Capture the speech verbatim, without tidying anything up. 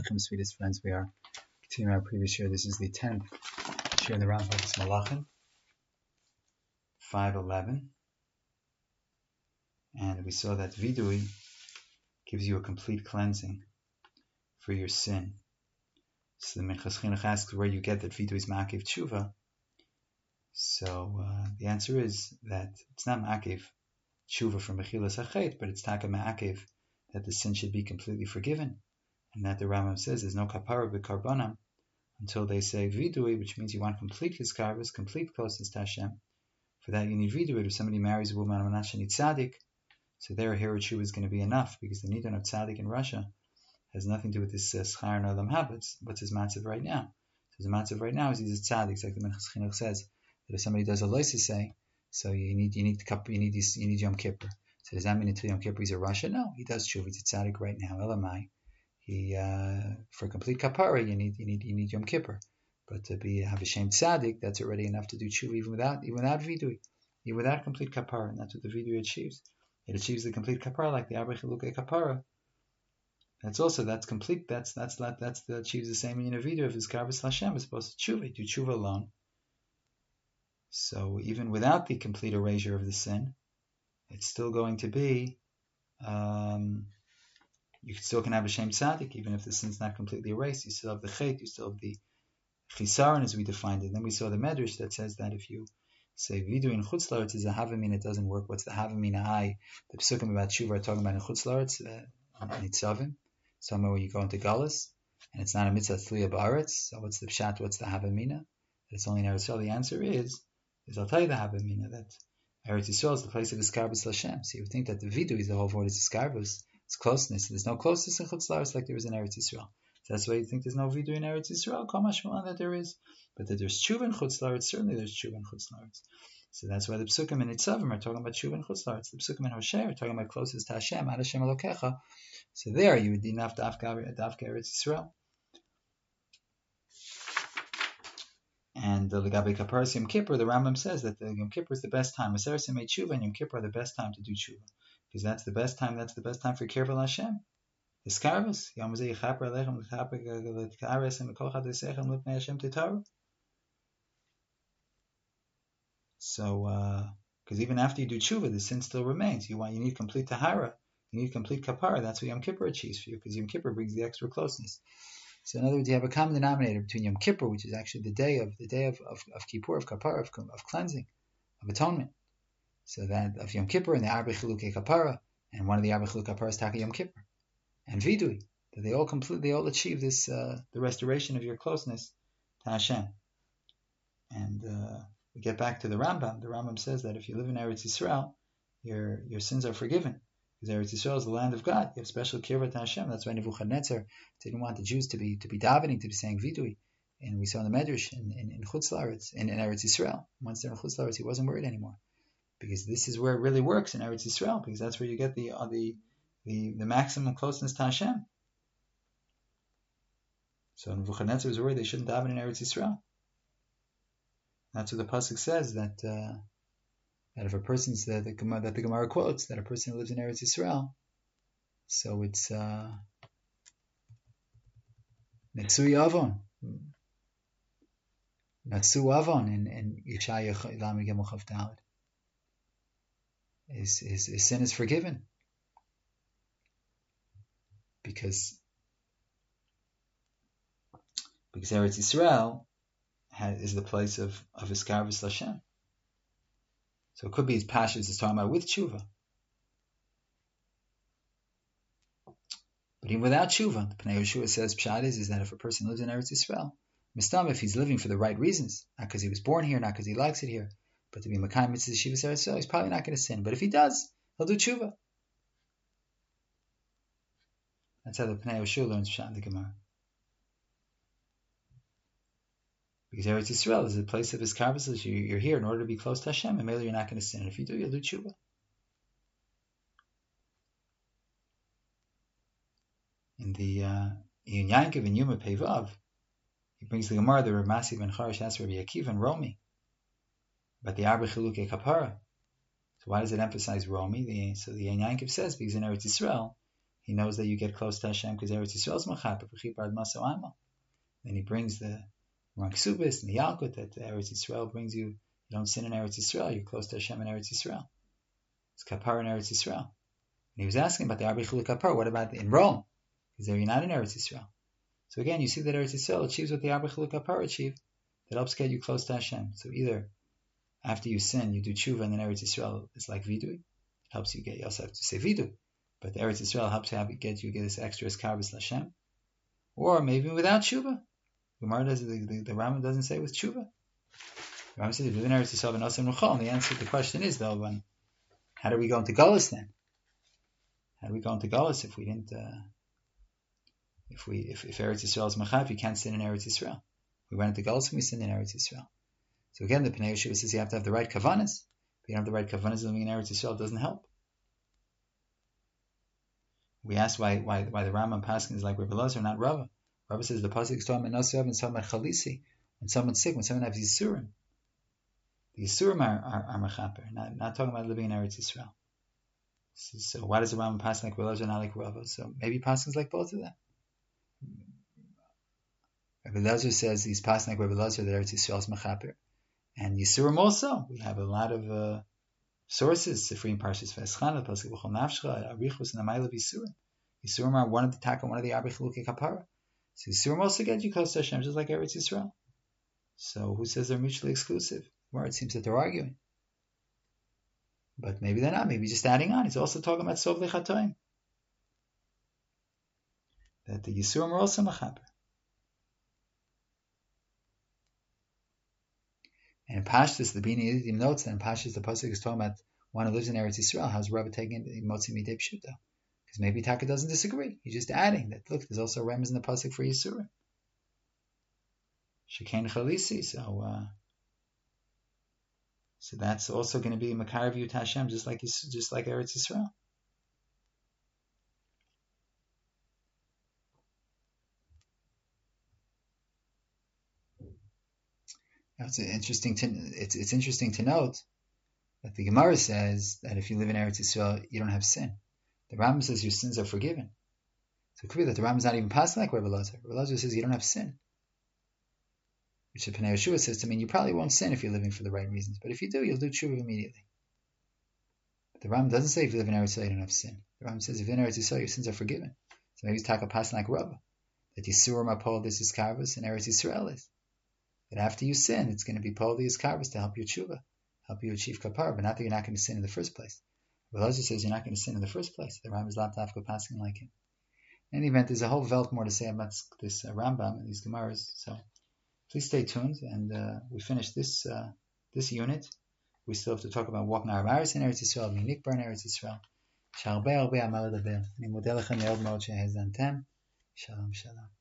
Sweetest friends, we are continuing our previous year. This is the tenth year in the Rambam of Malachim, five eleven, and we saw that Vidui gives you a complete cleansing for your sin. So the Minchas Chinuch asks where you get that Vidui is Ma'akev Tshuva. So uh, the answer is that it's not Ma'akev Tshuva from Mechilas HaChet, but it's Taka Ma'akev that the sin should be completely forgiven. And that the Rambam says there's no kapara b'karbanam until they say vidui, which means you want complete hiskarvus, complete closeness to Hashem. For that you need vidui. If somebody marries a woman on Manasseh needs tzaddik, so their Hirochu is going to be enough, because the nidon of tzaddik in Russia has nothing to do with this schar and olam habits. What's his matzav right now? So his matzav right now is he's a tzaddik. It's like the Minchas Chinuch says that if somebody does a loisa say, so you need you need you need you need Yom Kippur. So does that mean until Yom Kippur he's a Russia? No, he does tshuva. He's a tzaddik right now. Elamai. He uh, for complete kapara you need you need you need Yom Kippur, but to be have a shem tzaddik, that's already enough to do tshuva even without even without vidui, even without complete kapara, and that's what the vidui achieves. It achieves the complete kapara like the Arba Chilukei kapara. That's also that's complete. That's that's that's, that's that achieves the same in a vidui of his karvus Hashem is supposed to tshuva, do tshuva alone. So even without the complete erasure of the sin, it's still going to be. Um, You still can have a shem tzaddik, even if the sin's not completely erased. You still have the chet, you still have the chisaron as we defined it. And then we saw the medrash that says that if you say vidu in chutz la'aretz is a havamina, it doesn't work. What's the havamina? I the psukim about tshuva are talking about in chutz la'aretz, uh, nitzavim, somewhere where you go into galus, and it's not a mitzvah tliya ba'aretz. So what's the pshat? What's the havamina? That it's only in Eretz Yisrael. The answer is, is I'll tell you the havamina that Eretz Yisrael is the place of iskarbus l'Hashem. So you would think that the vidu is the whole word is iskarbus. It's closeness. There's no closeness in Chutz La'aretz like there is in Eretz Yisrael. So that's why you think there's no vidui in Eretz Yisrael. Kol mashmalan that there is, but that there's tshuva in Chutz La'aretz. Certainly there's tshuva in Chutz La'aretz. So that's why the psukim in Nitzavim are talking about tshuva in Chutz La'aretz. The psukim in Hosea are talking about closest to Hashem, Ad Hashem Elokecha. So there you would enough dafka Eretz Yisrael. And the Legabe Kaparas Yom Kippur, the Rambam says that the Yom Kippur is the best time. Maseres Yemei Tshuva and Yom Kippur are the best time to do tshuva. Because that's the best time. That's the best time for Kirval Hashem. The skarvus. Yom Zeh Yichaper Alechem L'Chaper L'Tkares and L'Kol Chad L'Seichem L'Pnei Hashem Titaru. So, because uh, even after you do tshuva, the sin still remains. You want, you need complete tahara. You need complete kapara. That's what Yom Kippur achieves for you, because Yom Kippur brings the extra closeness. So, in other words, you have a common denominator between Yom Kippur, which is actually the day of the day of of, of Kippur, of kapara, of, of cleansing, of atonement. So that of Yom Kippur and the Arba Chilukei Kapara, and one of the Arba Chilukei Kapara is Taka Yom Kippur, and Vidui, that they all complete, they all achieve this, uh, the restoration of your closeness to Hashem. And uh, we get back to the Rambam. The Rambam says that if you live in Eretz Yisrael, your your sins are forgiven, because Eretz Yisrael is the land of God. You have special kirva to Hashem. That's why Nebuchadnezzar didn't want the Jews to be to be davening, to be saying Vidui. And we saw in the Medrash in in, in Chutz La'aretz, in, in Eretz Yisrael. Once they're in Chutz La'aretz, he wasn't worried anymore. Because this is where it really works in Eretz Yisrael, because that's where you get the uh, the, the the maximum closeness to Hashem. So Nebuchadnezzar was worried they shouldn't daven in Eretz Yisrael. That's what the pasuk says, that uh, that if a person's the, the that the Gemara quotes that a person who lives in Eretz Yisrael, so it's uh, Netsui Avon, Netsu Avon in in Yeshaya Lam Gimel Chav Daled. His, his, his sin is forgiven, because because Eretz Yisrael has, is the place of of Iskarvus Hashem. So it could be his pashas is talking about with tshuva, but even without tshuva, the Pnei Yehoshua says pshat is, is that if a person lives in Eretz Yisrael, mistam if he's living for the right reasons, not because he was born here, not because he likes it here, but to be Makayim Mitzvah Shivas Eretz Yisrael, he's probably not going to sin. But if he does, he'll do tshuva. That's how the Pnei Yehoshua learns Pshat in the Gemara. Because Eretz Yisrael is the place of his karvus. You're here in order to be close to Hashem, and maybe you're not going to sin. And if you do, you'll do tshuva. In the uh, in Yankov and Yuma Pevav, he brings the Gemara, the Rav Masi ben Charash asks Rabbi Akiva and Romi but the Arba Chilukei Kapara. So why does it emphasize Romi? The, so the Yankov says, because in Eretz Yisrael, he knows that you get close to Hashem because Eretz Yisrael is Machaper, V'chipar Maso Amal. Then he brings the Ranksubis and the Yalkut that Eretz Yisrael brings you. You don't sin in Eretz Yisrael, you're close to Hashem in Eretz Yisrael. It's Kapar in Eretz Yisrael. And he was asking about the Arbi Chiluk Kapar, what about in Rome? Because there you're not in Eretz Yisrael. So again, you see that Eretz Yisrael achieves what the Arbi Chiluk Kapar achieved, that helps get you close to Hashem. So either after you sin, you do tshuva, and then Eretz Yisrael is like vidui, helps you get yourself to say vidui, but the Eretz Yisrael helps you have, get you get this extra eskarvus Hashem, or maybe without tshuva. The Gemara does the, the, the Rambam doesn't say with tshuva. The Rambam says if you live in Eretz Yisrael and also nuchal, and the answer to the question is though, when, how do we go into Galus then? How do we go into Galus if we didn't? Uh, if we if, if Eretz Yisrael is machaf, you can't sin in Eretz Yisrael. We went into Galus and we sinned in Eretz Yisrael. So again, the Pnei Yeshiva says you have to have the right kavanas. If you don't have the right kavanas, living in Eretz Yisrael doesn't help. We asked why why why the Rambam Paskin is like Rebbe Lazar, not Rava. Rava says the pasuk is talking about Nasiyav and talking about Chalisi. When someone's sick, when someone has Yisurim, the Yisurim are, are, are mechaper, not, not talking about living in Eretz Yisrael. So, so why does the Rambam pass like Rebbe Lazar, not like Rava? So maybe Paskin's like both of them. Rebbe Lazar says he's passing like Rebbe Lazar that Eretz Yisrael is mechaper. And Yisurim also. We have a lot of uh, sources. Sifrim Parshas Veschana, Pasuk B'chol Nafshcha, Arichus, and Amayla Yisurim. Yisurim are one of the taka, one of the Arbi Chilukei Kapara. So Yisurim also get you close to Hashem, just like Eretz Yisrael. So who says they're mutually exclusive? Well, it seems that they're arguing. But maybe they're not. Maybe just adding on. He's also talking about Sov Lechatoim. That the Yisurim are also Machaper. And in Pashtus, the Bini Yidim notes that in Pashtus, the pasuk is talking about one who lives in Eretz Yisrael. How's Rabbi taking Motzi Midei Pshuta? Because maybe Taka doesn't disagree. He's just adding that, look, there's also Remes in the pasuk for Yisurim. Shekain Chalisi. So, uh, so that's also going to be Makarav Yut Hashem, just like just like Eretz Yisrael. It's interesting to it's it's interesting to note that the Gemara says that if you live in Eretz Yisrael, you don't have sin. The Rambam says your sins are forgiven. So it could be that the Rambam is not even passing like Rebbe Lazar. Rebbe Lazar says you don't have sin, which the Pnei Yeshua says to mean you probably won't sin if you're living for the right reasons. But if you do, you'll do tshuva immediately. But the Rambam doesn't say if you live in Eretz Yisrael, you don't have sin. The Rambam says if you're in Eretz Yisrael, your sins are forgiven. So maybe it's taka passing like Rabba, that Yisurim are Paul, this is Karvas, and Eretz Yisrael is. That after you sin, it's going to be Paul the Iskaris to help you tshuva, help you achieve kapar, but not that you're not going to sin in the first place. Rebbe Lazar says you're not going to sin in the first place. The Rambam is not dafka passing like him. In any event, there's a whole velt more to say about this uh, Rambam and these Gemaras. So please stay tuned, and uh, we finish this uh, this unit. We still have to talk about walking our Amaris in Eretz Yisrael, Minikbar in Eretz Yisrael. Shalbei Albe Amal Adaber. Ni model lechem מאוד מאוד שהאזנתם. Shalom, shalom.